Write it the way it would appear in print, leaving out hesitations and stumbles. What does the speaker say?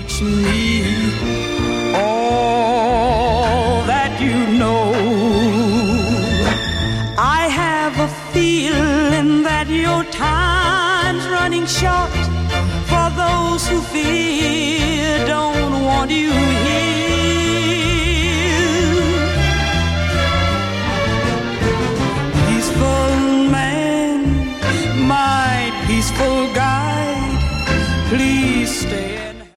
teach me all that you know. I have a feeling that your time's running short for those who feel